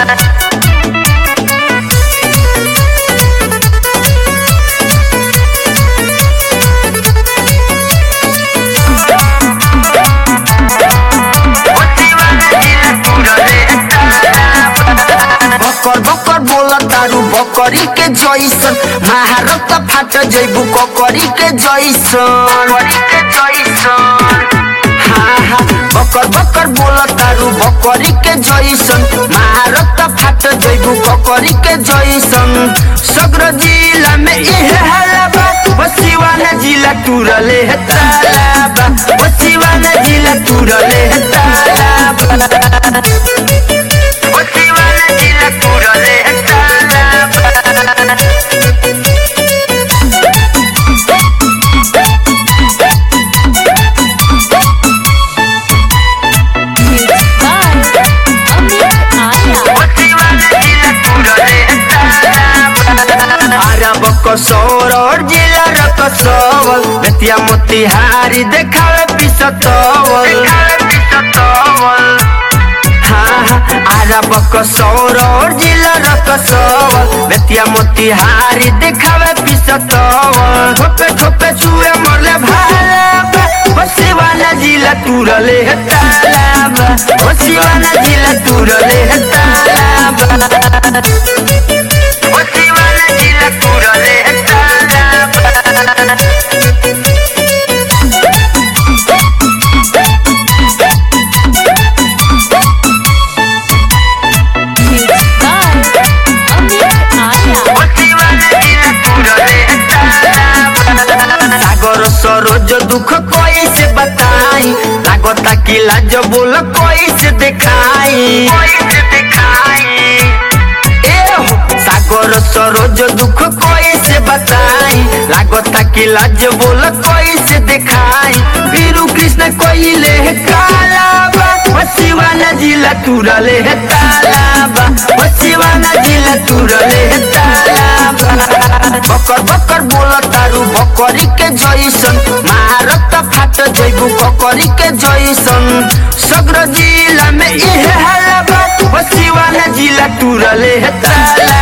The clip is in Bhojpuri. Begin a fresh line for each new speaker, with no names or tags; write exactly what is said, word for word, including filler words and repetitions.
बकर बकर बोला तारू बकरी के जैसन महारत फाट जैबू ककरी के जैसन हाँ हाँ बकर बकर बोला तारू बकरी के जैसन महारत फाट जैबू ककरी के जैसन सग्र जिला में इहे हलाबा बसिवाना जिला तुरले है तालाबा बसिवाना जिला तुरले है तालाबा बसिवाना जिला तुरले है तालाबा कसौर और जिला रकसवल बेतिया मोतिहारी देखावे पिसतवल हाँ हाँ आरब कसौर और जिला रकसवल बेतिया मोतिहारी देखावे पिसतवल ठोपे ठोपे छुए मरले भालाबा बसिवाना जिला तुरले है तालाबा बसिवाना जिला तुरले है तालाबा बसिवाना जिला तुरले है तालाबा सागर सरोज दुख कोई से बताई लागता कि लाज बोल कोई से दिखाई सागर सरोज दुख कोई से बताई लागता कि लाज बोल कोई से दिखाई वीरू कृष्ण कोई ले है कालाबा बसिवाना जिला तुरले है तालाबा बसिवाना जिला तुरले है तालाबा बकर बकर बोला तारू बकरी के जैसन महारत फाट जैबू ककरी के जैसन सग्र जिला में इहे हलाबा बसिवाना जिला तुरले है तालाबा।